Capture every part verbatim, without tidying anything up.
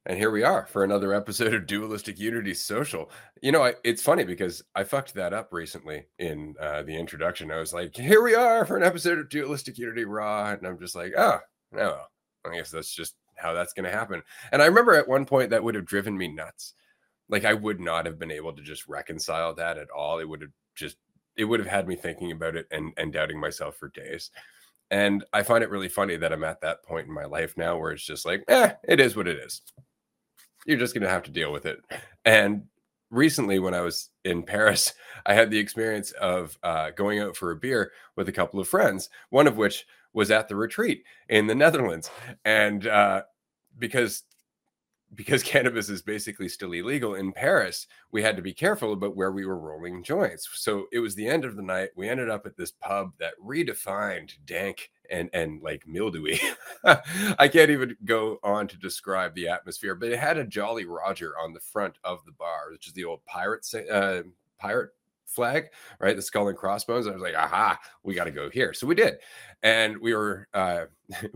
And here we are for another episode of Dualistic Unity Social. You know, I, it's funny because I fucked that up recently in uh, the introduction. I was like, here we are for an episode of Dualistic Unity Raw. And I'm just like, oh, no, I guess that's just how that's going to happen. And I remember at one point that would have driven me nuts. Like, I would not have been able to just reconcile that at all. It would have just, it would have had me thinking about it and, and doubting myself for days. And I find it really funny that I'm at that point in my life now where it's just like, eh, it is what it is. You're just going to have to deal with it. And recently, when I was in Paris, I had the experience of uh, going out for a beer with a couple of friends, one of which was at the retreat in the Netherlands. And uh, because because cannabis is basically still illegal in Paris, we had to be careful about where we were rolling joints. So it was the end of the night. We ended up at this pub that redefined dank and and like mildewy. I can't even go on to describe the atmosphere, but it had a Jolly Roger on the front of the bar, which is the old pirate uh, pirate flag, right? The skull and crossbones. I was like, aha, we got to go here. So we did. And we were, uh,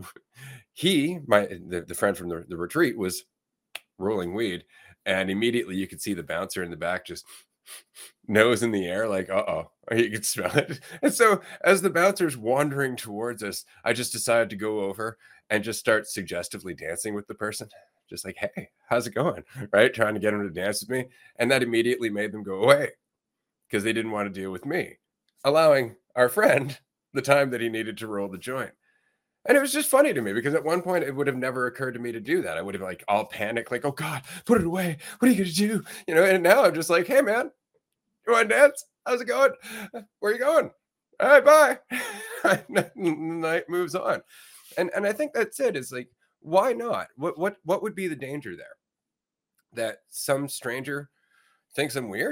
he, my, the, the friend from the, the retreat was rolling weed, and immediately you could see the bouncer in the back just nose in the air like, uh-oh, you could smell it. And so as the bouncer's wandering towards us, I just decided to go over and just start suggestively dancing with the person, just like, hey, how's it going, right? Trying to get them to dance with me. And that immediately made them go away because they didn't want to deal with me, allowing our friend the time that he needed to roll the joint. And it was just funny to me because at one point it would have never occurred to me to do that. I would have like all panicked, like, oh God, put it away. What are you going to do? You know, and now I'm just like, hey man, you want to dance? How's it going? Where are you going? All right, bye. The night moves on. And and I think that's it. It's like, why not? What what what would be the danger there? That some stranger thinks I'm weird?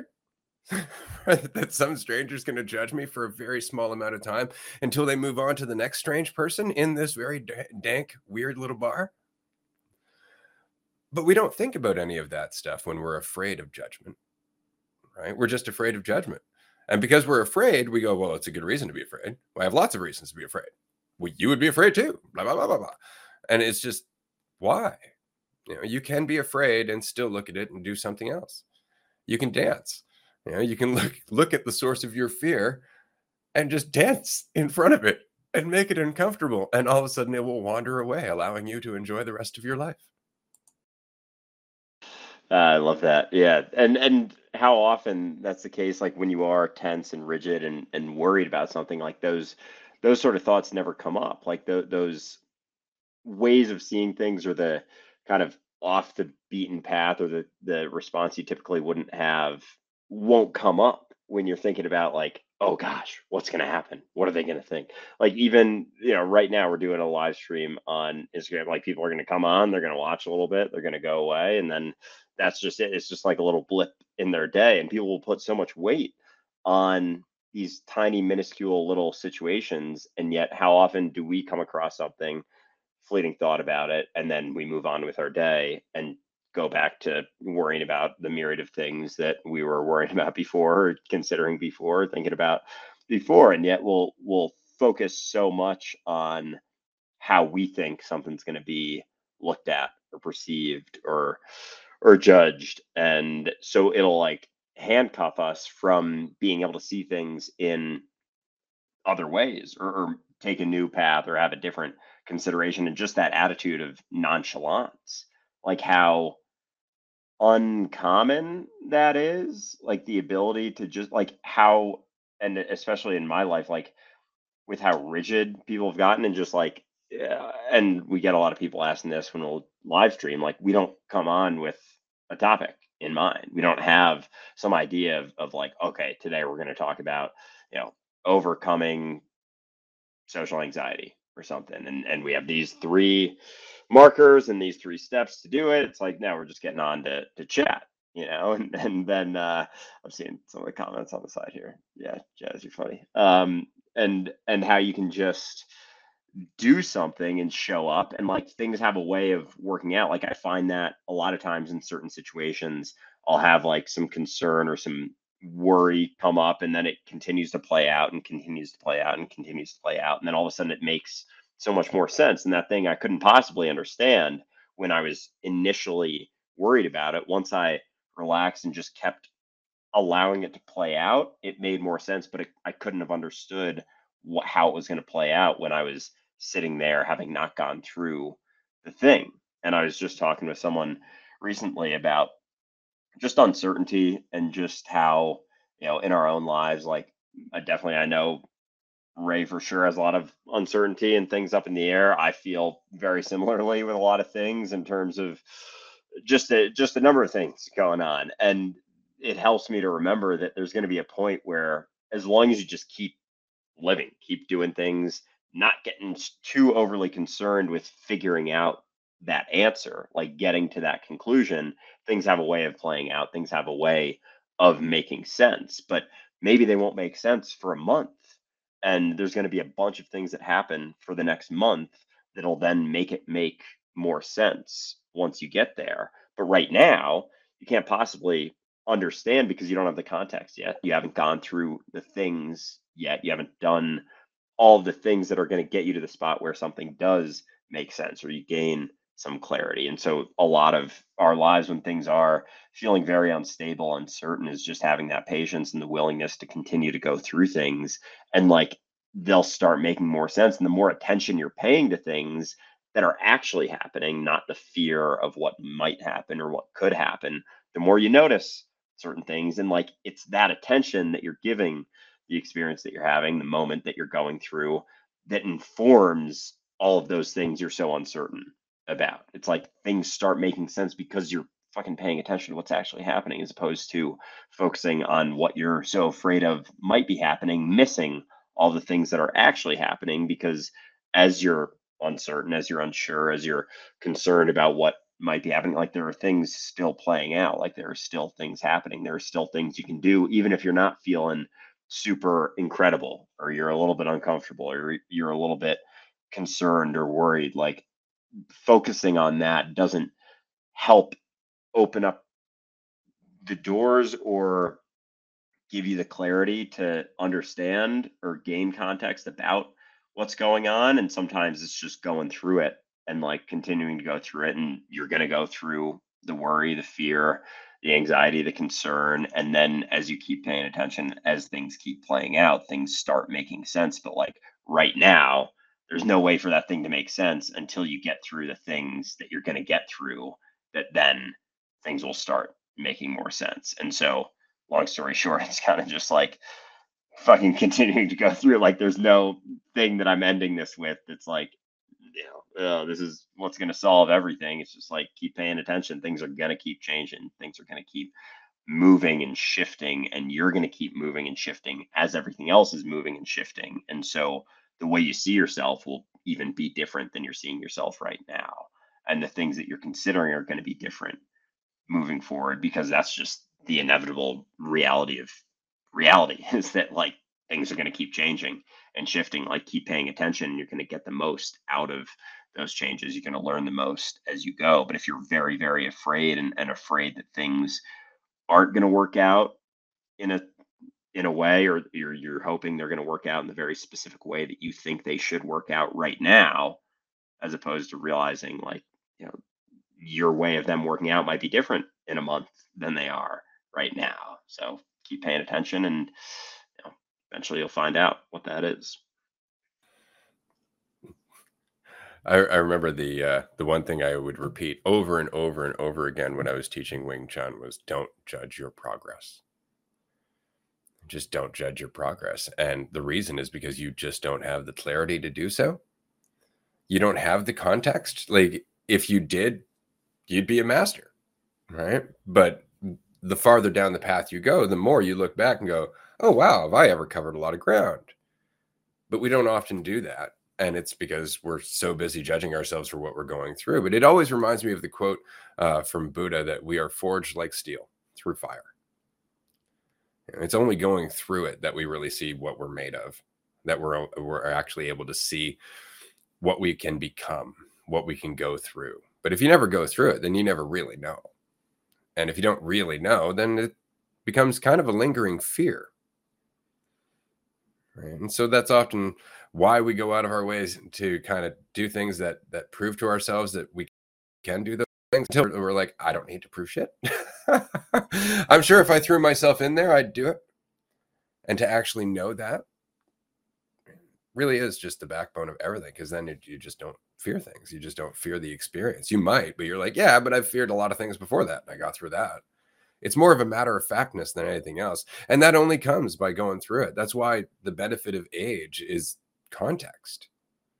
That some stranger's going to judge me for a very small amount of time until they move on to the next strange person in this very d- dank, weird little bar. But we don't think about any of that stuff when we're afraid of judgment, right? We're just afraid of judgment. And because we're afraid, we go, well, it's a good reason to be afraid. Well, I have lots of reasons to be afraid. Well, you would be afraid too. Blah, blah, blah, blah, blah. And it's just, why? You know, you can be afraid and still look at it and do something else. You can dance. You know, you can look look at the source of your fear and just dance in front of it and make it uncomfortable. And all of a sudden it will wander away, allowing you to enjoy the rest of your life. Uh, I love that. Yeah. And and how often that's the case, like when you are tense and rigid and and worried about something, like those those sort of thoughts never come up. Like tho- those ways of seeing things, or the kind of off the beaten path, or the the response you typically wouldn't have, won't come up when you're thinking about, like, oh gosh, what's going to happen, what are they going to think. Like, even, you know, right now we're doing a live stream on Instagram. Like, people are going to come on, they're going to watch a little bit, they're going to go away, and then that's just it. It's just like a little blip in their day, and people will put so much weight on these tiny minuscule little situations. And yet, how often do we come across something, fleeting thought about it, and then we move on with our day and go back to worrying about the myriad of things that we were worrying about before, or considering before, thinking about before. And yet we'll we'll focus so much on how we think something's going to be looked at or perceived or or judged. And so it'll like handcuff us from being able to see things in other ways, or, or take a new path, or have a different consideration. And just that attitude of nonchalance, like how uncommon that is, like the ability to just like how, and especially in my life, like with how rigid people have gotten, and just like, yeah, and we get a lot of people asking this when we'll live stream, like we don't come on with a topic in mind. We don't have some idea of, of like, okay, today we're going to talk about, you know, overcoming social anxiety or something. And and we have these three markers and these three steps to do it. It's like, now we're just getting on to to chat, you know. And and then uh I'm seeing some of the comments on the side here. Yeah, Jazz, you're funny. Um and and how you can just do something and show up, and like things have a way of working out. Like, I find that a lot of times in certain situations, I'll have like some concern or some worry come up, and then it continues to play out and continues to play out and continues to play out. And then all of a sudden it makes so much more sense. And that thing I couldn't possibly understand when I was initially worried about it. Once I relaxed and just kept allowing it to play out, it made more sense, but it, I couldn't have understood what, how it was going to play out when I was sitting there having not gone through the thing. And I was just talking with someone recently about just uncertainty and just how, you know, in our own lives, like I definitely, I know Ray for sure has a lot of uncertainty and things up in the air. I feel very similarly with a lot of things in terms of just a, just a number of things going on. And it helps me to remember that there's going to be a point where, as long as you just keep living, keep doing things, not getting too overly concerned with figuring out that answer, like getting to that conclusion, things have a way of playing out, things have a way of making sense. But maybe they won't make sense for a month. And there's going to be a bunch of things that happen for the next month that'll then make it make more sense once you get there. But right now, you can't possibly understand because you don't have the context yet. You haven't gone through the things yet. You haven't done all the things that are going to get you to the spot where something does make sense or you gain some clarity. And so a lot of our lives when things are feeling very unstable, uncertain is just having that patience and the willingness to continue to go through things, and like they'll start making more sense. And the more attention you're paying to things that are actually happening, not the fear of what might happen or what could happen, the more you notice certain things. And like it's that attention that you're giving the experience that you're having, the moment that you're going through, that informs all of those things you're so uncertain about. It's like things start making sense because you're fucking paying attention to what's actually happening, as opposed to focusing on what you're so afraid of might be happening, missing all the things that are actually happening. Because as you're uncertain, as you're unsure, as you're concerned about what might be happening, like there are things still playing out, like there are still things happening, there are still things you can do, even if you're not feeling super incredible or you're a little bit uncomfortable or you're a little bit concerned or worried. Like focusing on that doesn't help open up the doors or give you the clarity to understand or gain context about what's going on. And sometimes it's just going through it and like continuing to go through it. And you're going to go through the worry, the fear, the anxiety, the concern. And then as you keep paying attention, as things keep playing out, things start making sense. But like right now, there's no way for that thing to make sense until you get through the things that you're going to get through, that then things will start making more sense. And so, long story short, it's kind of just like fucking continuing to go through. Like, there's no thing that I'm ending this with that's like, you know, oh, this is what's going to solve everything. It's just like keep paying attention. Things are going to keep changing. Things are going to keep moving and shifting, and you're going to keep moving and shifting as everything else is moving and shifting. And so the way you see yourself will even be different than you're seeing yourself right now. And the things that you're considering are going to be different moving forward, because that's just the inevitable reality of reality is that like things are going to keep changing and shifting. Like keep paying attention, you're going to get the most out of those changes. You're going to learn the most as you go. But if you're very, very afraid and, and afraid that things aren't going to work out in a in a way, or you're you're hoping they're going to work out in the very specific way that you think they should work out right now, as opposed to realizing like, you know, your way of them working out might be different in a month than they are right now. So keep paying attention, and you know, eventually you'll find out what that is. I, I remember the uh, the one thing I would repeat over and over and over again when I was teaching Wing Chun was, don't judge your progress. Just don't judge your progress. And the reason is because you just don't have the clarity to do so. You don't have the context. Like if you did, you'd be a master, right? But the farther down the path you go, the more you look back and go, oh, wow, have I ever covered a lot of ground? But we don't often do that. And it's because we're so busy judging ourselves for what we're going through. But it always reminds me of the quote uh, from Buddha that we are forged like steel through fire. It's only going through it that we really see what we're made of, that we're, we're actually able to see what we can become, what we can go through. But if you never go through it, then you never really know. And if you don't really know, then it becomes kind of a lingering fear. Right? And so that's often why we go out of our ways to kind of do things that that prove to ourselves that we can do those things until we're like, I don't need to prove shit. I'm sure if I threw myself in there, I'd do it. And to actually know that really is just the backbone of everything, because then it, you just don't fear things. You just don't fear the experience. You might, but you're like, yeah, but I've feared a lot of things before that, and I got through that. It's more of a matter of factness than anything else. And that only comes by going through it. That's why the benefit of age is context,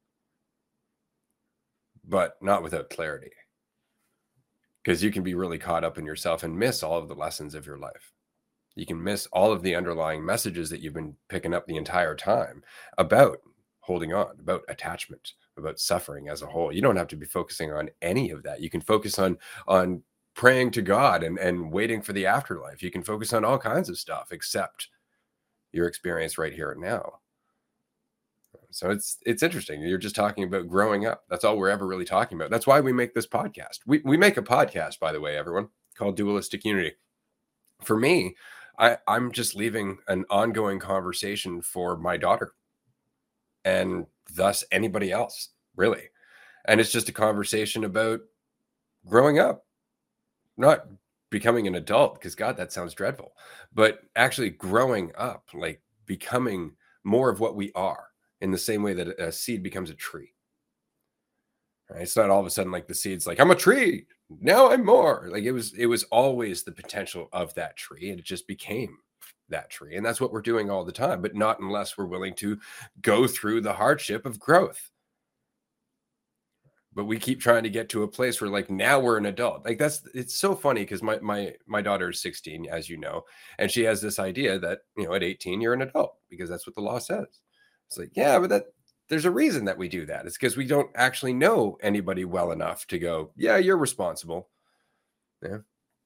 but not without clarity. Because you can be really caught up in yourself and miss all of the lessons of your life. You can miss all of the underlying messages that you've been picking up the entire time about holding on, about attachment, about suffering as a whole. You don't have to be focusing on any of that. You can focus on on praying to God and, and waiting for the afterlife. You can focus on all kinds of stuff except your experience right here and now. So it's it's interesting. You're just talking about growing up. That's all we're ever really talking about. That's why we make this podcast. We we make a podcast, by the way, everyone, called Dualistic Unity. For me, I, I'm just leaving an ongoing conversation for my daughter and thus anybody else, really. And it's just a conversation about growing up, not becoming an adult, because God, that sounds dreadful, but actually growing up, like becoming more of what we are, in the same way that a seed becomes a tree. Right? It's not all of a sudden like the seed's like, I'm a tree, now I'm more. Like it was, it was always the potential of that tree, and it just became that tree. And that's what we're doing all the time, but not unless we're willing to go through the hardship of growth. But we keep trying to get to a place where like now we're an adult. Like that's, it's so funny because my my my daughter is sixteen, as you know, and she has this idea that, you know, at eighteen you're an adult because that's what the law says. It's like, yeah, but that there's a reason that we do that. It's because we don't actually know anybody well enough to go, yeah, you're responsible. Yeah.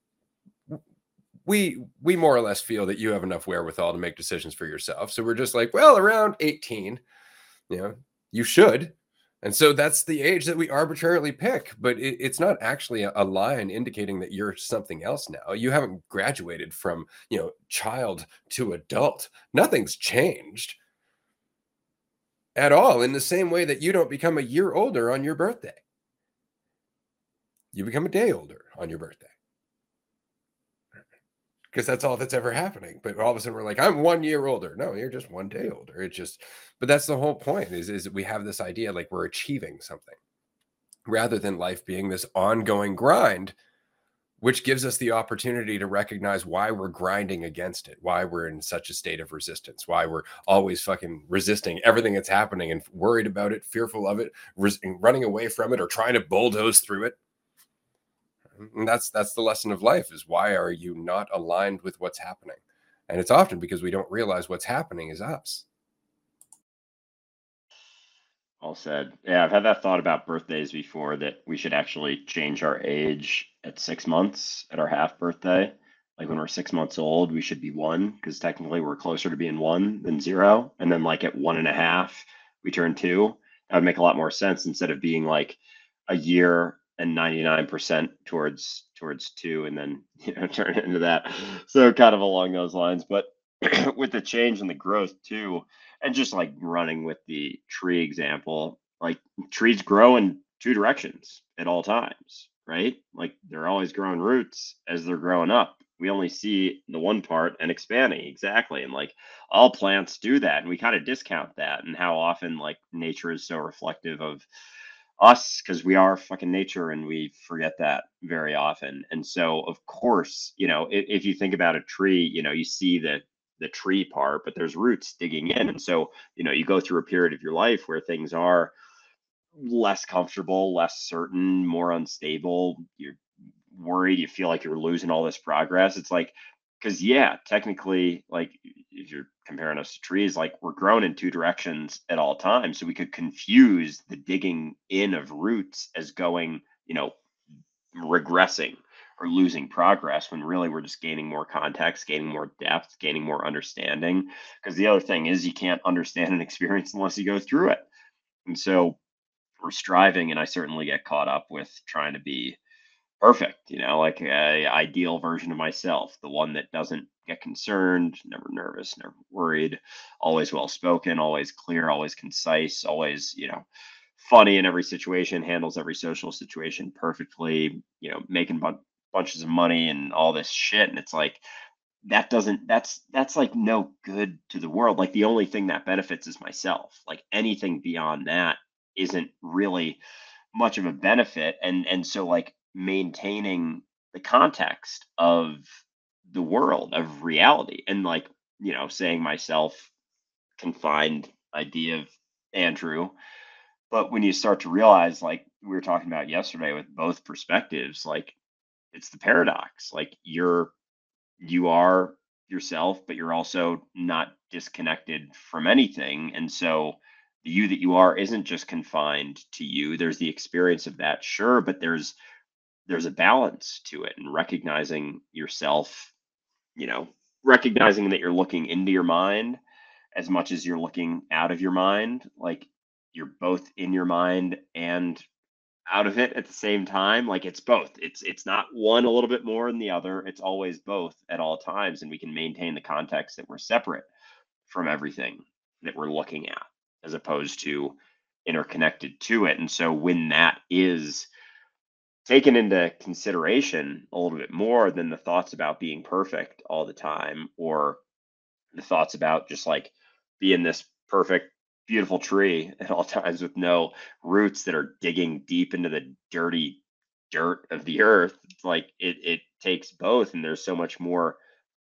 We we more or less feel that you have enough wherewithal to make decisions for yourself. So we're just like, well, around eighteen, you know, you should. And so that's the age that we arbitrarily pick, but it, it's not actually a, a line indicating that you're something else now. You haven't graduated from, you know, child to adult. Nothing's changed at all, in the same way that you don't become a year older on your birthday. You become a day older on your birthday. Because that's all that's ever happening. But all of a sudden we're like, I'm one year older. No, you're just one day older. It's just, but that's the whole point is, is we have this idea like we're achieving something rather than life being this ongoing grind, which gives us the opportunity to recognize why we're grinding against it, why we're in such a state of resistance, why we're always fucking resisting everything that's happening and worried about it, fearful of it, res- running away from it, or trying to bulldoze through it. And that's that's the lesson of life, is why are you not aligned with what's happening? And it's often because we don't realize what's happening is us. All said. Yeah, I've had that thought about birthdays before, that we should actually change our age at six months at our half birthday. Like when we're six months old, we should be one, because technically we're closer to being one than zero. And then like at one and a half, we turn two. That would make a lot more sense, instead of being like a year and ninety-nine percent towards towards two, and then you know turn it into that. So kind of along those lines. But with the change and the growth too, and just like running with the tree example, like trees grow in two directions at all times, right? Like they're always growing roots as they're growing up. We only see the one part and expanding, exactly. And like all plants do that, and we kind of discount that, and how often like nature is so reflective of us, because we are fucking nature, and we forget that very often. And so of course, you know, if, if you think about a tree, you know, you see the the tree part, but there's roots digging in. And so, you know, you go through a period of your life where things are less comfortable, less certain, more unstable. You're worried, you feel like you're losing all this progress. It's like, because yeah, technically, like if you're comparing us to trees, like we're grown in two directions at all times. So we could confuse the digging in of roots as going, you know, regressing or losing progress, when really we're just gaining more context, gaining more depth, gaining more understanding. Because the other thing is, you can't understand an experience unless you go through it. And so we're striving, and I certainly get caught up with trying to be perfect, you know, like a ideal version of myself, the one that doesn't get concerned, never nervous, never worried, always well spoken, always clear, always concise, always, you know, funny in every situation, handles every social situation perfectly, you know, making bun- bunches of money and all this shit. And it's like, that doesn't, that's, that's like no good to the world. Like the only thing that benefits is myself. Like anything beyond that isn't really much of a benefit. And, and so like maintaining the context of the world, of reality, and like, you know, saying myself confined idea of Andrew. But when you start to realize, like we were talking about yesterday with both perspectives, like it's the paradox. Like you're you are yourself, but you're also not disconnected from anything. And so the you that you are isn't just confined to you. There's the experience of that, sure, but there's there's a balance to it, and recognizing yourself, you know, recognizing that you're looking into your mind as much as you're looking out of your mind. Like you're both in your mind and out of it at the same time. Like it's both. It's it's not one a little bit more than the other. It's always both at all times, and we can maintain the context that we're separate from everything that we're looking at, as opposed to interconnected to it. And so when that is taken into consideration a little bit more than the thoughts about being perfect all the time, or the thoughts about just like being this perfect, beautiful tree at all times with no roots that are digging deep into the dirty dirt of the earth. It's like it it takes both, and there's so much more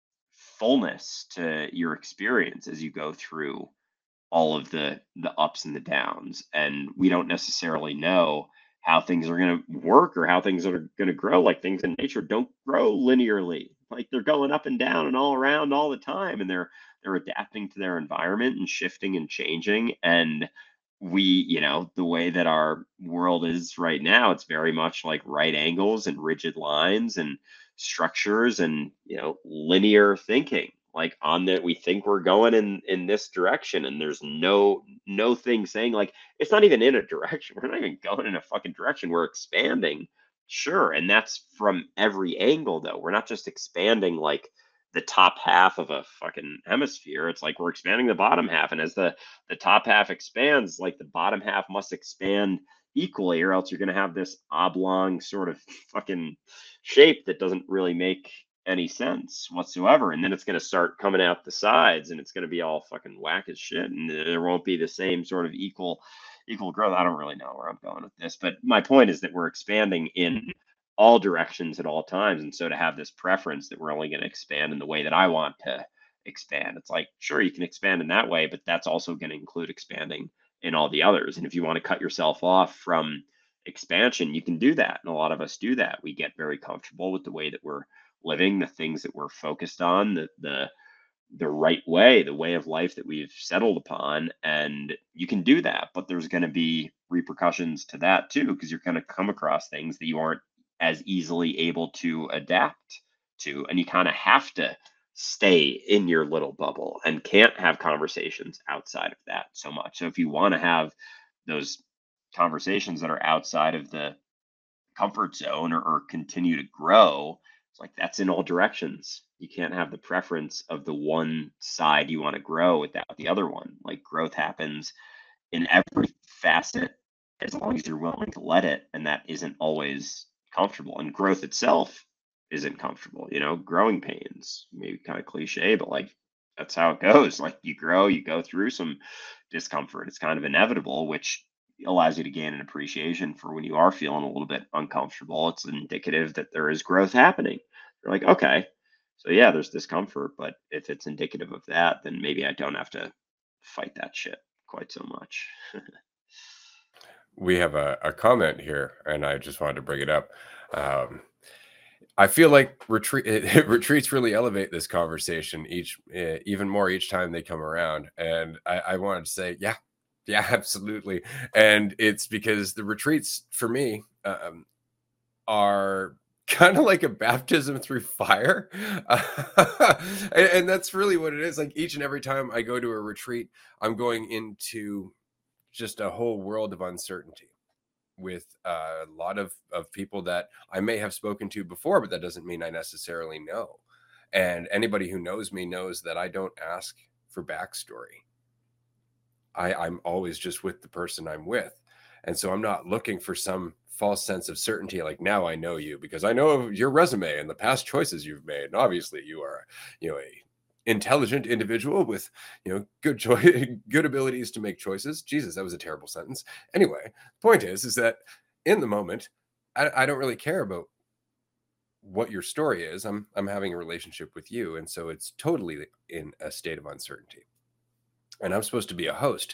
fullness to your experience as you go through all of the the ups and the downs. And we don't necessarily know how things are going to work or how things are going to grow. Like things in nature don't grow linearly. Like they're going up and down and all around all the time, and they're they're adapting to their environment and shifting and changing. And we, you know, the way that our world is right now, it's very much like right angles and rigid lines and structures and, you know, linear thinking. Like on that, we think we're going in in this direction, and there's no no thing saying like it's not even in a direction. We're not even going in a fucking direction. We're expanding, sure, and that's from every angle though. We're not just expanding like the top half of a fucking hemisphere. It's like we're expanding the bottom half, and as the the top half expands, like the bottom half must expand equally, or else you're going to have this oblong sort of fucking shape that doesn't really make any sense whatsoever. And then it's going to start coming out the sides, and it's going to be all fucking whack as shit, and there won't be the same sort of equal equal growth. I don't really know where I'm going with this, but my point is that we're expanding in all directions at all times. And so to have this preference that we're only going to expand in the way that I want to expand, it's like, sure, you can expand in that way, but that's also going to include expanding in all the others. And if you want to cut yourself off from expansion, you can do that. And a lot of us do that. We get very comfortable with the way that we're living, the things that we're focused on, the the the right way, the way of life that we've settled upon. And you can do that, but there's going to be repercussions to that too, because you're going to come across things that you aren't as easily able to adapt to. And you kind of have to stay in your little bubble and can't have conversations outside of that so much. So if you want to have those conversations that are outside of the comfort zone, or, or continue to grow, it's like that's in all directions. You can't have the preference of the one side you want to grow without the other one. Like growth happens in every facet as long as you're willing to let it, and that isn't always comfortable. And growth itself isn't comfortable. You know, growing pains, maybe kind of cliche, but like that's how it goes. Like you grow, you go through some discomfort. It's kind of inevitable, which allows you to gain an appreciation for when you are feeling a little bit uncomfortable. It's indicative that there is growth happening. You're like, okay, so yeah, there's discomfort, but if it's indicative of that, then maybe I don't have to fight that shit quite so much. We have a, a comment here, and I just wanted to bring it up. Um, I feel like retreat retreats really elevate this conversation each uh, even more each time they come around. And I, I wanted to say, yeah, yeah, absolutely. And it's because the retreats for me um, are kind of like a baptism through fire. and, and that's really what it is. Like each and every time I go to a retreat, I'm going into just a whole world of uncertainty with a lot of, of people that I may have spoken to before, but that doesn't mean I necessarily know. And anybody who knows me knows that I don't ask for backstory. I, I'm always just with the person I'm with. And so I'm not looking for some false sense of certainty like now I know you because I know your resume and the past choices you've made. And obviously you are, you know, a intelligent individual with, you know, good choice, good abilities to make choices. Jesus, that was a terrible sentence. Anyway, point is, is that in the moment, I, I don't really care about what your story is. I'm I'm having a relationship with you, and so it's totally in a state of uncertainty. And I'm supposed to be a host,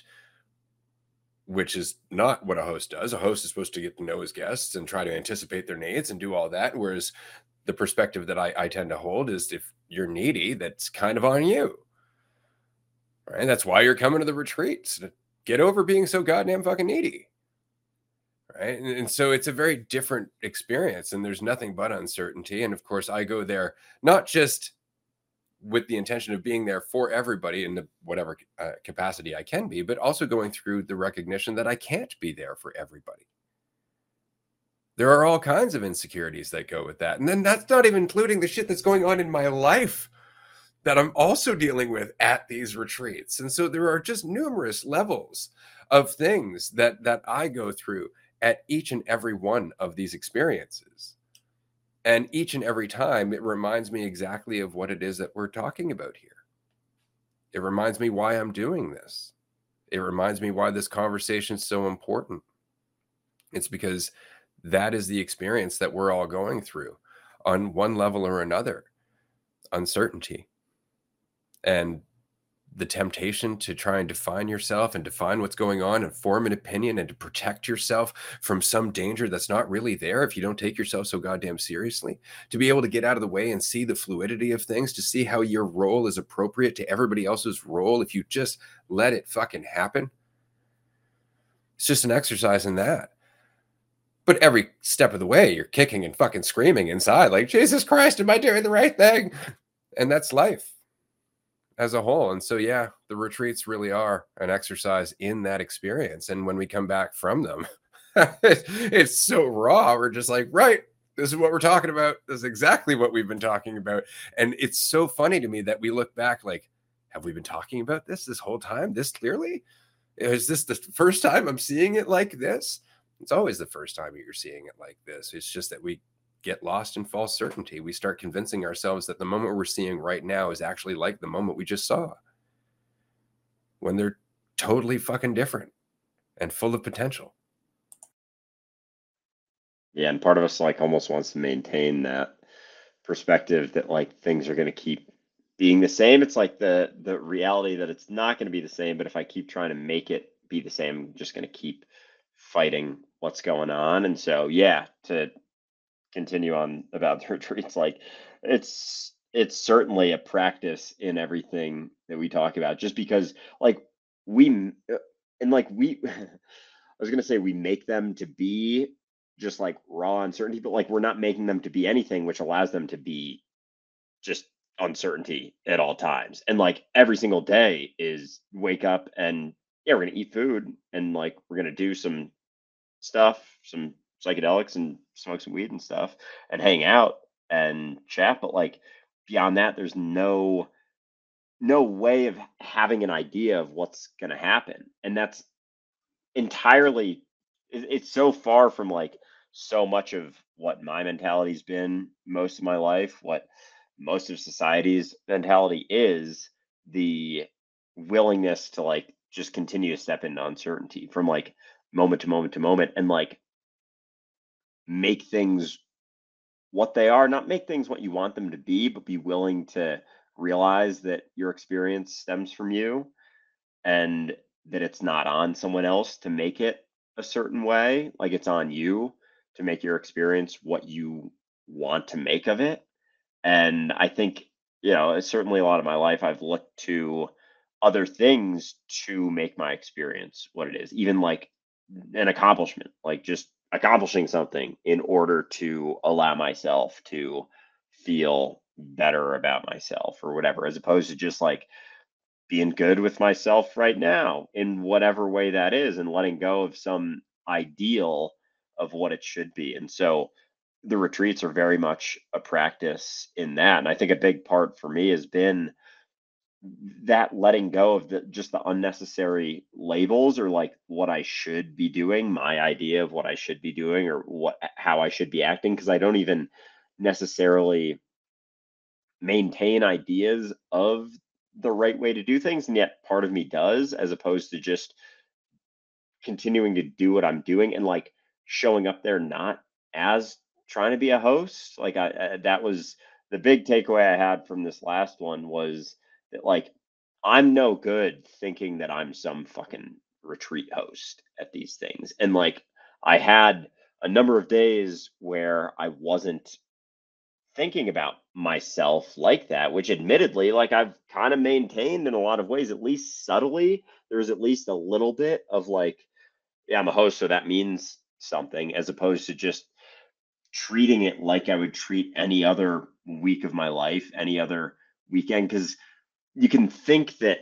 which is not what a host does. A host is supposed to get to know his guests and try to anticipate their needs and do all that. Whereas the perspective that I, I tend to hold is if you're needy, that's kind of on you. Right. That's why you're coming to the retreats. Get over being so goddamn fucking needy. Right. And, and so it's a very different experience, and there's nothing but uncertainty. And of course, I go there not just with the intention of being there for everybody in the whatever uh, capacity I can be, but also going through the recognition that I can't be there for everybody. There are all kinds of insecurities that go with that. And then that's not even including the shit that's going on in my life that I'm also dealing with at these retreats. And so there are just numerous levels of things that that I go through at each and every one of these experiences. And each and every time, it reminds me exactly of what it is that we're talking about here. It reminds me why I'm doing this. It reminds me why this conversation is so important. It's because that is the experience that we're all going through on one level or another. Uncertainty. And the temptation to try and define yourself and define what's going on and form an opinion and to protect yourself from some danger that's not really there if you don't take yourself so goddamn seriously, to be able to get out of the way and see the fluidity of things, to see how your role is appropriate to everybody else's role if you just let it fucking happen. It's just an exercise in that. But every step of the way, you're kicking and fucking screaming inside like, Jesus Christ, am I doing the right thing? And that's life as a whole. And so, yeah, the retreats really are an exercise in that experience. And when we come back from them, it's so raw. We're just like, right, this is what we're talking about. This is exactly what we've been talking about. And it's so funny to me that we look back like, have we been talking about this this whole time? This clearly? Is this the first time I'm seeing it like this? It's always the first time you're seeing it like this. It's just that we get lost in false certainty. We start convincing ourselves that the moment we're seeing right now is actually like the moment we just saw, when they're totally fucking different and full of potential. Yeah, and part of us like almost wants to maintain that perspective that like things are going to keep being the same. It's like the the reality that it's not going to be the same, but if I keep trying to make it be the same, I'm just going to keep fighting what's going on. And so, yeah, to continue on about the retreats, like it's it's certainly a practice in everything that we talk about, just because like we m- uh, and like we I was gonna say we make them to be just like raw uncertainty, but like we're not making them to be anything, which allows them to be just uncertainty at all times. And like every single day is wake up and yeah, we're gonna eat food and like we're gonna do some stuff, some psychedelics and smoke some weed and stuff and hang out and chat. But like beyond that, there's no no way of having an idea of what's gonna happen. And that's entirely it- it's so far from like so much of what my mentality's been most of my life, what most of society's mentality is, the willingness to like just continue to step into uncertainty from like moment to moment to moment and like make things what they are, not make things what you want them to be, but be willing to realize that your experience stems from you and that it's not on someone else to make it a certain way. Like it's on you to make your experience what you want to make of it. And I think, you know, it's certainly a lot of my life, I've looked to other things to make my experience what it is, even like an accomplishment, like just accomplishing something in order to allow myself to feel better about myself or whatever, as opposed to just like being good with myself right now in whatever way that is and letting go of some ideal of what it should be. And so the retreats are very much a practice in that. And I think a big part for me has been that letting go of the just the unnecessary labels, or like what I should be doing, my idea of what I should be doing, or what how I should be acting, because I don't even necessarily maintain ideas of the right way to do things, and yet part of me does, as opposed to just continuing to do what I'm doing and like showing up there not as trying to be a host. Like I, I that was the big takeaway I had from this last one, was that like I'm no good thinking that I'm some fucking retreat host at these things. And like I had a number of days where I wasn't thinking about myself like that, which admittedly, like I've kind of maintained in a lot of ways, at least subtly. There's at least a little bit of like, yeah, I'm a host, so that means something, as opposed to just treating it like I would treat any other week of my life, any other weekend. Because you can think that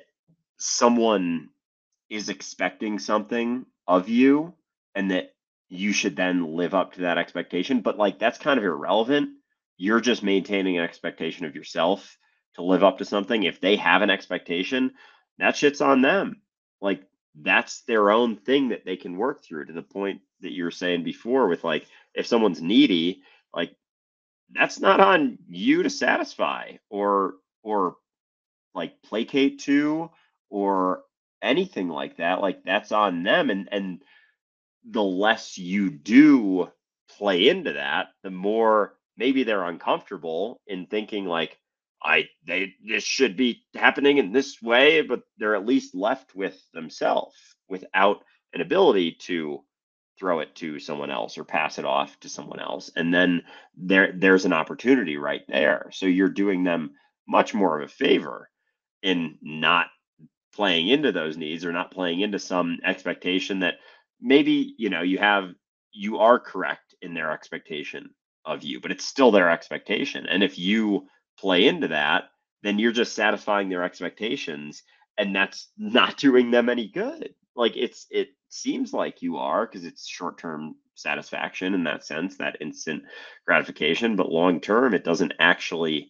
someone is expecting something of you and that you should then live up to that expectation. But like that's kind of irrelevant. You're just maintaining an expectation of yourself to live up to something. If they have an expectation, that shit's on them. Like that's their own thing that they can work through, to the point that you were saying before with like if someone's needy, like that's not on you to satisfy or or like placate to, or anything like that. Like that's on them. And and the less you do play into that, the more maybe they're uncomfortable in thinking like I they this should be happening in this way, but they're at least left with themselves without an ability to throw it to someone else or pass it off to someone else. And then there there's an opportunity right there. So you're doing them much more of a favor in not playing into those needs, or not playing into some expectation that maybe, you know, you have you are correct in their expectation of you, but it's still their expectation. And if you play into that, then you're just satisfying their expectations, and that's not doing them any good. Like it's it seems like you are, because it's short-term satisfaction in that sense, that instant gratification, but long term it doesn't actually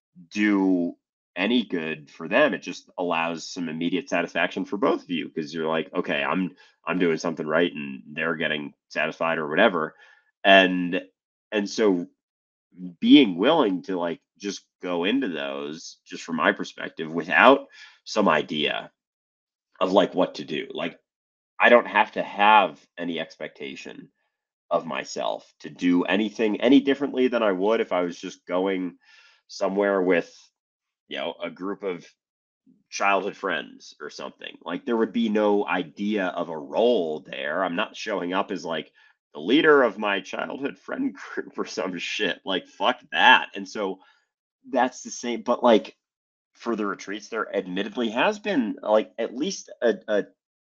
do any good for them. It just allows some immediate satisfaction for both of you, because you're like, okay, I'm I'm doing something right and they're getting satisfied or whatever. And and so being willing to like just go into those, just from my perspective, without some idea of like what to do. Like I don't have to have any expectation of myself to do anything any differently than I would if I was just going somewhere with, you know, a group of childhood friends or something. Like there would be no idea of a role there. I'm not showing up as like the leader of my childhood friend group or some shit. Like fuck that. And so that's the same. But like for the retreats, there admittedly has been like at least a, a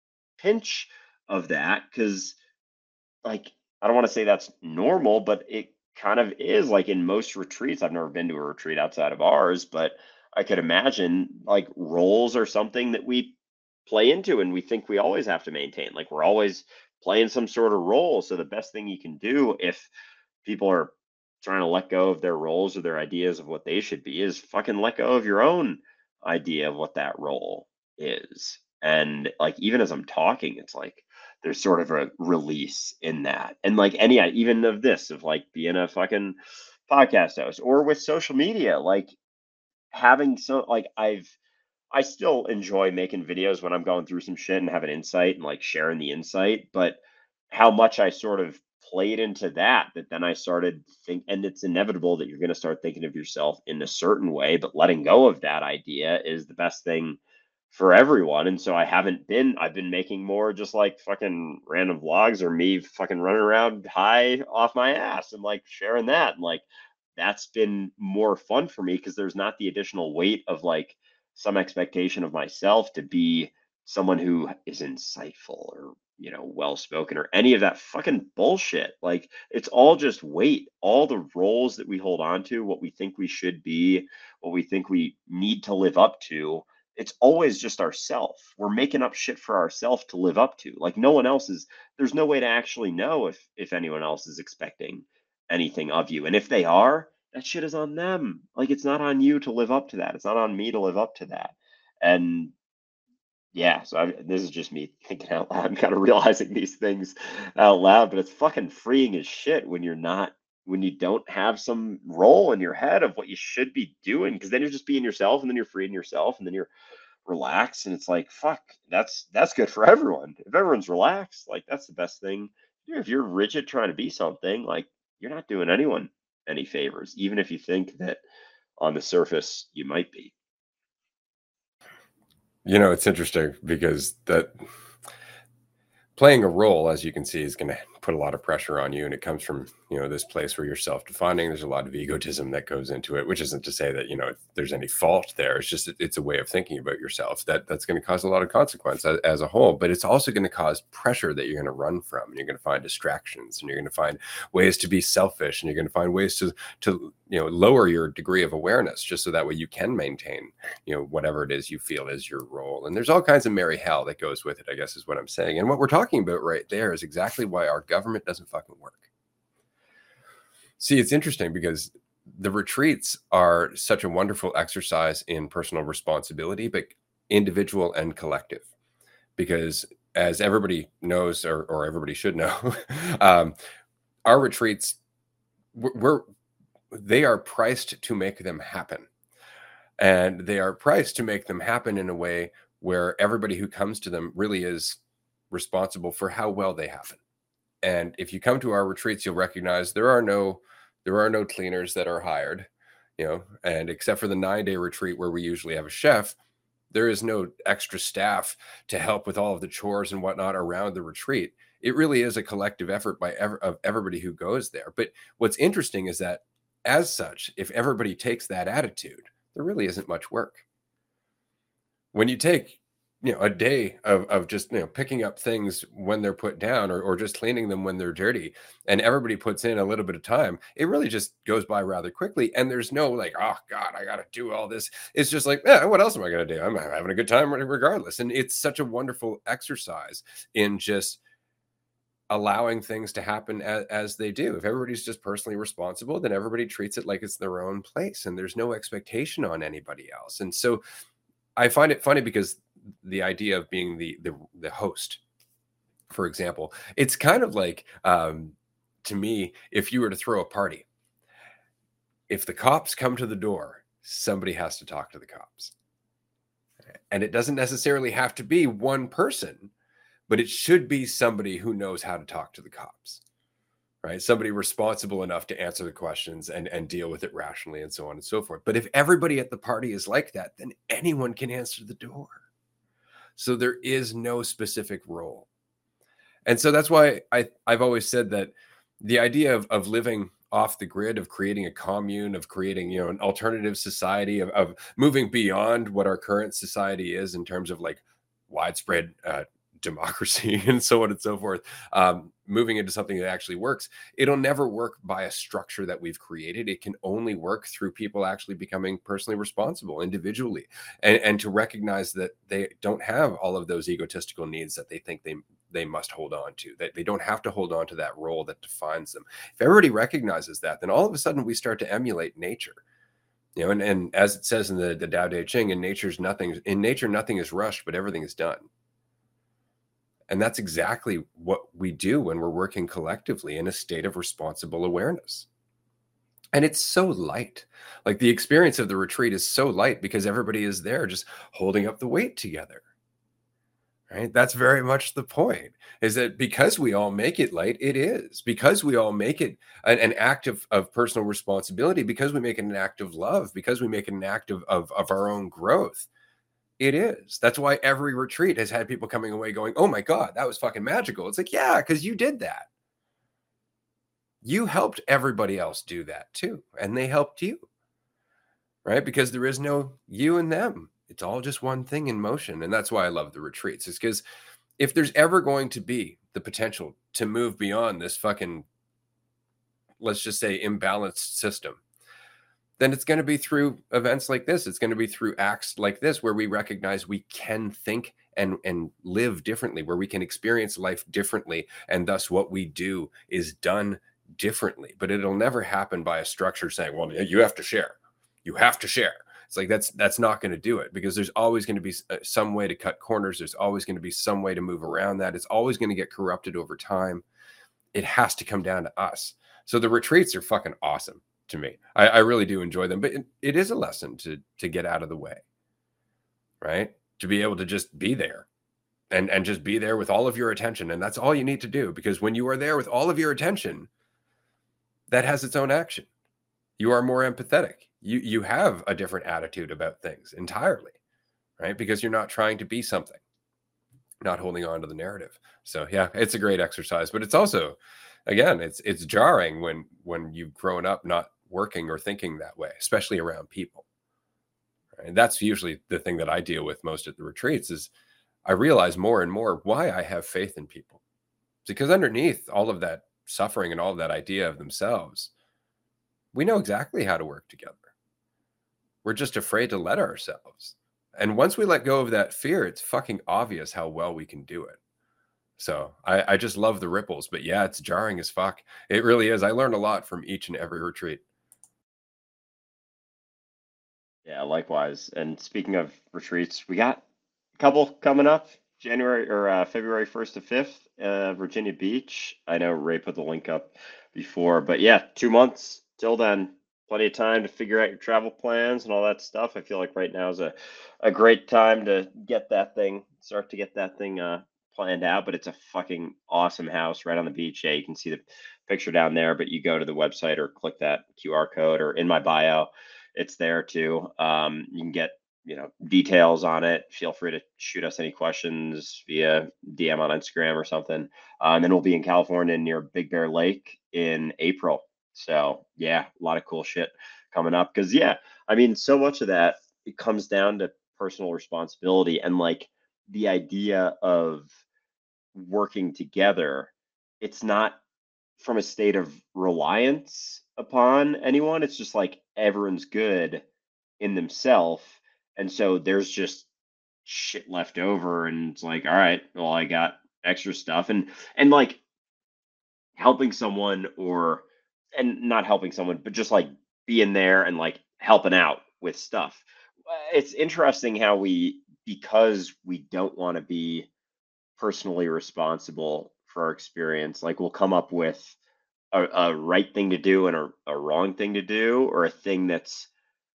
pinch of that, because like I don't want to say that's normal, but it kind of is. Like in most retreats, I've never been to a retreat outside of ours, but I could imagine like roles are something that we play into and we think we always have to maintain. Like we're always playing some sort of role. So the best thing you can do if people are trying to let go of their roles or their ideas of what they should be is fucking let go of your own idea of what that role is. And like even as I'm talking, it's like there's sort of a release in that. And like any even of this, of like being a fucking podcast host or with social media, like having so like I've I still enjoy making videos when I'm going through some shit and have an insight and like sharing the insight, but how much I sort of played into that, that then I started think, and it's inevitable that you're going to start thinking of yourself in a certain way, but letting go of that idea is the best thing for everyone. And so I haven't been, I've been making more just like fucking random vlogs or me fucking running around high off my ass and like sharing that. And like, that's been more fun for me because there's not the additional weight of like some expectation of myself to be someone who is insightful or, you know, well spoken or any of that fucking bullshit. Like it's all just weight. All the roles that we hold on to, what we think we should be, what we think we need to live up to, it's always just ourself. We're making up shit for ourselves to live up to. Like no one else is, there's no way to actually know if if anyone else is expecting anything of you. And if they are, that shit is on them. Like it's not on you to live up to that. It's not on me to live up to that. And yeah, so I, this is just me thinking out loud and kind of realizing these things out loud, but it's fucking freeing as shit when you're not, when you don't have some role in your head of what you should be doing, because then you're just being yourself, and then you're freeing yourself, and then you're relaxed, and it's like, fuck, that's that's good for everyone. If everyone's relaxed, like that's the best thing. Yeah, if you're rigid trying to be something, like you're not doing anyone any favors, even if you think that on the surface you might be. You know, it's interesting because that playing a role, as you can see, is going to put a lot of pressure on you, and it comes from, you know, this place where you're self-defining. There's a lot of egotism that goes into it, which isn't to say that, you know, there's any fault there. It's just it's a way of thinking about yourself that that's going to cause a lot of consequence as, as a whole, but it's also going to cause pressure that you're going to run from, and you're going to find distractions, and you're going to find ways to be selfish, and you're going to find ways to to you know lower your degree of awareness, just so that way you can maintain, you know, whatever it is you feel is your role. And there's all kinds of merry hell that goes with it, I guess, is what I'm saying. And what we're talking about right there is exactly why our government doesn't fucking work. See, it's interesting because the retreats are such a wonderful exercise in personal responsibility, but individual and collective. Because as everybody knows, or, or everybody should know, um, our retreats, we're, we're they are priced to make them happen. And they are priced to make them happen in a way where everybody who comes to them really is responsible for how well they happen. And if you come to our retreats, you'll recognize there are no there are no cleaners that are hired, you know, and except for the nine-day retreat where we usually have a chef, there is no extra staff to help with all of the chores and whatnot around the retreat. It really is a collective effort by ever, of everybody who goes there. But what's interesting is that, as such, if everybody takes that attitude, there really isn't much work. When you take, you know, a day of, of just, you know, picking up things when they're put down, or, or just cleaning them when they're dirty, and everybody puts in a little bit of time, it really just goes by rather quickly. And there's no like, oh God, I got to do all this. It's just like, yeah, what else am I going to do? I'm having a good time regardless. And it's such a wonderful exercise in just allowing things to happen as, as they do. If everybody's just personally responsible, then everybody treats it like it's their own place, and there's no expectation on anybody else. And so I find it funny because the idea of being the the, the host, for example, it's kind of like, um, to me, if you were to throw a party, if the cops come to the door, somebody has to talk to the cops. And it doesn't necessarily have to be one person, but it should be somebody who knows how to talk to the cops, right? Somebody responsible enough to answer the questions and, and deal with it rationally, and so on and so forth. But if everybody at the party is like that, then anyone can answer the door. So there is no specific role. And so that's why I, I've always said that the idea of, of living off the grid, of creating a commune, of creating, you know, an alternative society, of, of moving beyond what our current society is in terms of like widespread uh, democracy and so on and so forth, um, moving into something that actually works. It'll never work by a structure that we've created. It can only work through people actually becoming personally responsible individually, and, and to recognize that they don't have all of those egotistical needs that they think they they must hold on to, that they don't have to hold on to that role that defines them. If everybody recognizes that, then all of a sudden we start to emulate nature. You know, and, and as it says in the, the Tao Te Ching, in nature's nothing, in nature, nothing is rushed, but everything is done. And that's exactly what we do when we're working collectively in a state of responsible awareness. And it's so light. Like the experience of the retreat is so light because everybody is there just holding up the weight together. Right? That's very much the point, is that because we all make it light, it is. Because we all make it an, an act of, of personal responsibility, because we make it an act of love, because we make it an act of, of, of our own growth, it is. That's why every retreat has had people coming away going, oh my God, that was fucking magical. It's like, yeah, because you did that. You helped everybody else do that too. And they helped you, right? Because there is no you and them. It's all just one thing in motion. And that's why I love the retreats. It's because if there's ever going to be the potential to move beyond this fucking, let's just say, imbalanced system, then it's going to be through events like this. It's going to be through acts like this, where we recognize we can think and, and live differently, where we can experience life differently. And thus what we do is done differently. But it'll never happen by a structure saying, well, you have to share. You have to share. It's like that's that's not going to do it, because there's always going to be uh, some way to cut corners. There's always going to be some way to move around that. It's always going to get corrupted over time. It has to come down to us. So the retreats are fucking awesome to me. I, I really do enjoy them, but it, it is a lesson to to get out of the way, right? To be able to just be there and and just be there with all of your attention, and that's all you need to do, because when you are there with all of your attention, that has its own action. You are more empathetic. You you have a different attitude about things entirely, right? Because you're not trying to be something, not holding on to the narrative. So yeah, it's a great exercise, but it's also, again, it's it's jarring when when you've grown up not working or thinking that way, especially around people. And that's usually the thing that I deal with most at the retreats is I realize more and more why I have faith in people. Because underneath all of that suffering and all of that idea of themselves, we know exactly how to work together. We're just afraid to let ourselves. And once we let go of that fear, it's fucking obvious how well we can do it. So I, I just love the ripples. But yeah, it's jarring as fuck. It really is. I learned a lot from each and every retreat. Yeah, likewise. And speaking of retreats, we got a couple coming up, January or uh, February first to fifth, uh, Virginia Beach. I know Ray put the link up before, but yeah, two months till then. Plenty of time to figure out your travel plans and all that stuff. I feel like right now is a, a great time to get that thing, start to get that thing uh, planned out. But it's a fucking awesome house right on the beach. Yeah, you can see the picture down there, but you go to the website or click that Q R code, or in my bio, it's there too. Um, you can get, you know, details on it. Feel free to shoot us any questions via D M on Instagram or something. Uh, and then we'll be in California near Big Bear Lake in April. So yeah, a lot of cool shit coming up. Cause yeah, I mean, so much of that, it comes down to personal responsibility and like the idea of working together. It's not from a state of reliance upon anyone. It's just like everyone's good in themselves. And so there's just shit left over. And it's like, all right, well, I got extra stuff. And and like helping someone or and not helping someone, but just like being there and like helping out with stuff. Uh, It's interesting how we, because we don't want to be personally responsible for our experience, like we'll come up with a, a right thing to do and a, a wrong thing to do, or a thing that's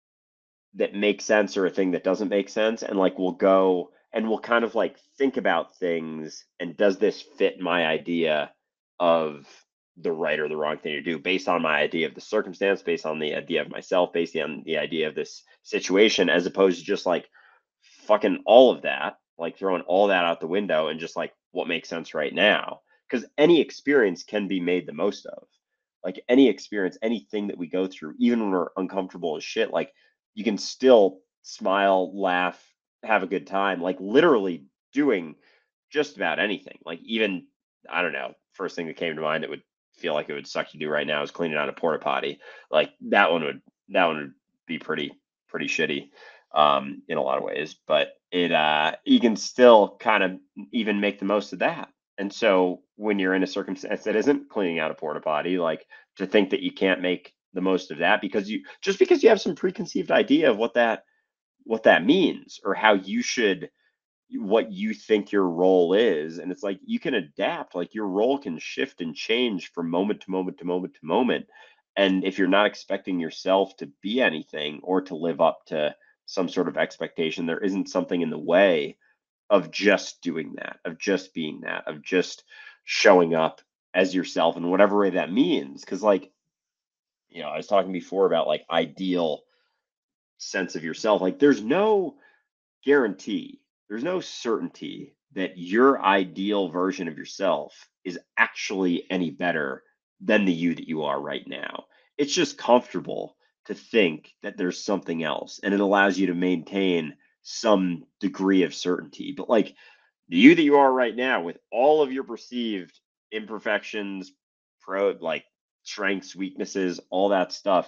that makes sense or a thing that doesn't make sense, and like we'll go and we'll kind of like think about things, and does this fit my idea of the right or the wrong thing to do, based on my idea of the circumstance, based on the idea of myself, based on the idea of this situation, as opposed to just like fucking all of that, like throwing all that out the window and just like what makes sense right now. Because any experience can be made the most of. Like any experience, anything that we go through, even when we're uncomfortable as shit, like you can still smile, laugh, have a good time, like literally doing just about anything. Like even, I don't know, first thing that came to mind that would feel like it would suck to do right now is cleaning out a porta potty. Like that one would that one would be pretty pretty shitty um in a lot of ways, but it uh you can still kind of even make the most of that. And so when you're in a circumstance that isn't cleaning out a porta potty, like to think that you can't make the most of that because you just because you have some preconceived idea of what that what that means, or how you should, what you think your role is. And it's like you can adapt, like your role can shift and change from moment to moment to moment to moment. And if you're not expecting yourself to be anything or to live up to some sort of expectation, there isn't something in the way of just doing that, of just being that, of just showing up as yourself in whatever way that means. Because like, you know, I was talking before about like ideal sense of yourself. Like there's no guarantee, there's no certainty that your ideal version of yourself is actually any better than the you that you are right now. It's just comfortable to think that there's something else, and it allows you to maintain some degree of certainty. But like the you that you are right now, with all of your perceived imperfections, pro like strengths, weaknesses, all that stuff,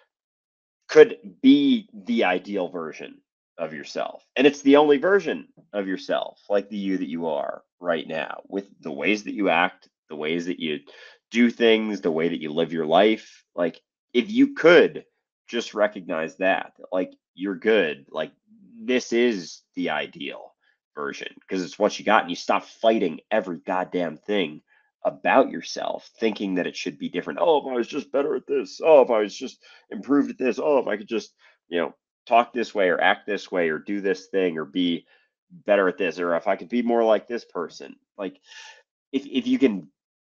could be the ideal version of yourself. And it's the only version of yourself, like the you that you are right now, with the ways that you act, the ways that you do things, the way that you live your life. Like, if you could just recognize that, like, you're good. Like, this is the ideal version because it's what you got, and you stop fighting every goddamn thing about yourself, thinking that it should be different. Oh, if I was just better at this. Oh, if I was just improved at this. Oh, if I could just, you know, talk this way or act this way or do this thing or be better at this, or if I could be more like this person. Like, if if you can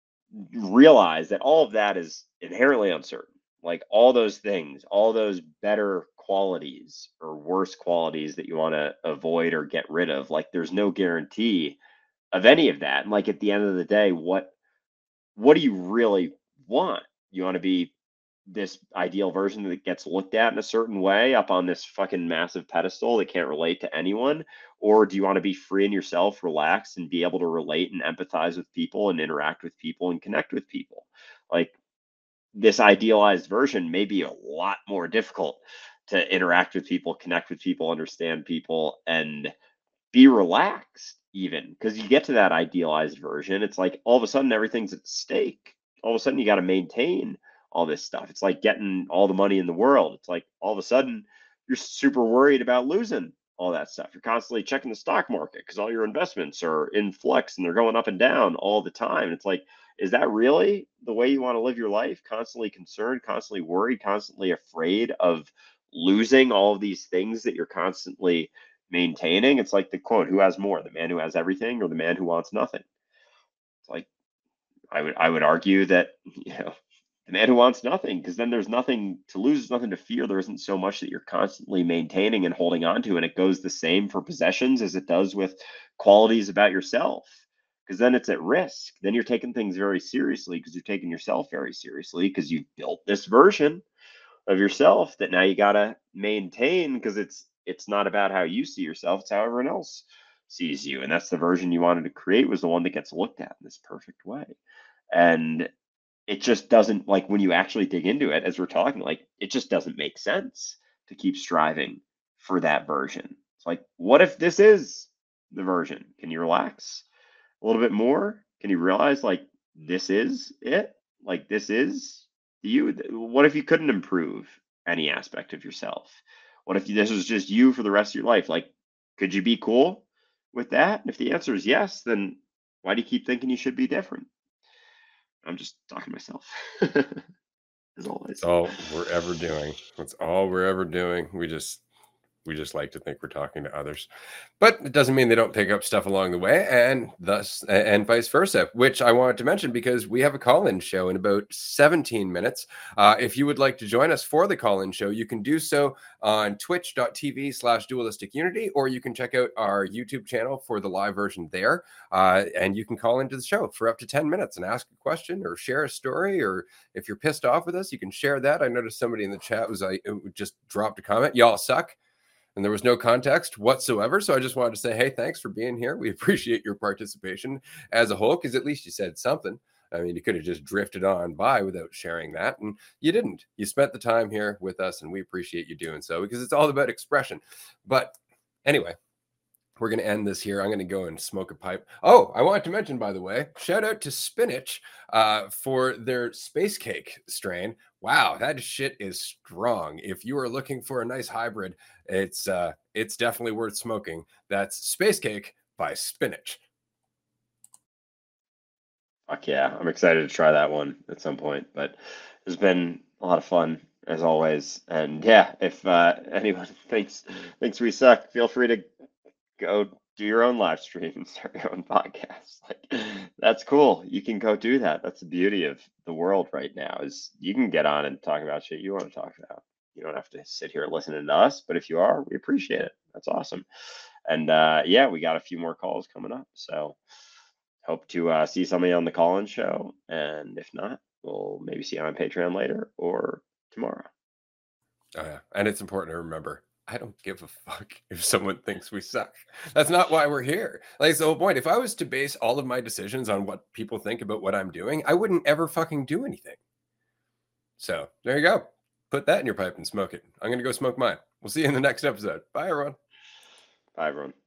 realize that all of that is inherently uncertain. Like, all those things, all those better qualities or worse qualities that you want to avoid or get rid of, like, there's no guarantee of any of that. And like, at the end of the day, what what do you really want? You want to be this ideal version that gets looked at in a certain way up on this fucking massive pedestal that can't relate to anyone? Or do you want to be free in yourself, relaxed, and be able to relate and empathize with people and interact with people and connect with people? Like, this idealized version may be a lot more difficult to interact with people, connect with people, understand people, and be relaxed, even because you get to that idealized version. It's like all of a sudden everything's at stake. All of a sudden you got to maintain all this stuff. It's like getting all the money in the world. It's like all of a sudden you're super worried about losing all that stuff. You're constantly checking the stock market because all your investments are in flux and they're going up and down all the time. It's like, is that really the way you want to live your life? Constantly concerned, constantly worried, constantly afraid of losing all of these things that you're constantly maintaining? It's like the quote, who has more, the man who has everything or the man who wants nothing? It's like, I would I would argue that, you know, the man who wants nothing, because then there's nothing to lose, nothing to fear. There isn't so much that you're constantly maintaining and holding on to. And it goes the same for possessions as it does with qualities about yourself. Because then it's at risk. Then you're taking things very seriously because you're taking yourself very seriously because you've built this version of yourself that now you gotta maintain because it's it's not about how you see yourself, it's how everyone else sees you. And that's the version you wanted to create, was the one that gets looked at in this perfect way. And it just doesn't, like, when you actually dig into it, as we're talking, like, it just doesn't make sense to keep striving for that version. It's like, what if this is the version? Can you relax a little bit more? Can you realize, like, this is it? Like, this is you. What if you couldn't improve any aspect of yourself? What if this was just you for the rest of your life? Like, could you be cool with that? And if the answer is yes, then why do you keep thinking you should be different? I'm just talking to myself, as always. It's all we're ever doing. That's all we're ever doing. We just we just like to think we're talking to others, but it doesn't mean they don't pick up stuff along the way, and thus and vice versa, which I wanted to mention because we have a call-in show in about seventeen minutes. Uh, if you would like to join us for the call-in show, you can do so on twitch.tv slash dualistic unity, or you can check out our YouTube channel for the live version there. Uh, and you can call into the show for up to ten minutes and ask a question or share a story, or if you're pissed off with us, you can share that. I noticed somebody in the chat was I just dropped a comment. Y'all suck. And there was no context whatsoever. So I just wanted to say, hey, thanks for being here. We appreciate your participation as a whole, because at least you said something. I mean, you could have just drifted on by without sharing that. And you didn't. You spent the time here with us, and we appreciate you doing so, because it's all about expression. But anyway, we're going to end this here. I'm going to go and smoke a pipe. Oh, I wanted to mention, by the way, shout out to Spinach uh, for their space cake strain. Wow, that shit is strong. If you are looking for a nice hybrid, it's uh, it's definitely worth smoking. That's Space Cake by Spinach. Fuck yeah, I'm excited to try that one at some point. But it's been a lot of fun as always. And yeah, if uh, anyone thinks thinks we suck, feel free to go do your own live stream and start your own podcast. Like, that's cool. You can go do that. That's the beauty of the world right now, is you can get on and talk about shit you want to talk about. You don't have to sit here listening to us, but if you are, we appreciate it. That's awesome. And uh, yeah, we got a few more calls coming up. So hope to uh, see somebody on the call-in show. And if not, we'll maybe see you on Patreon later or tomorrow. Oh, yeah. And it's important to remember, I don't give a fuck if someone thinks we suck. That's not why we're here. Like, it's the whole point. If I was to base all of my decisions on what people think about what I'm doing, I wouldn't ever fucking do anything. So there you go. Put that in your pipe and smoke it. I'm going to go smoke mine. We'll see you in the next episode. Bye, everyone. Bye, everyone.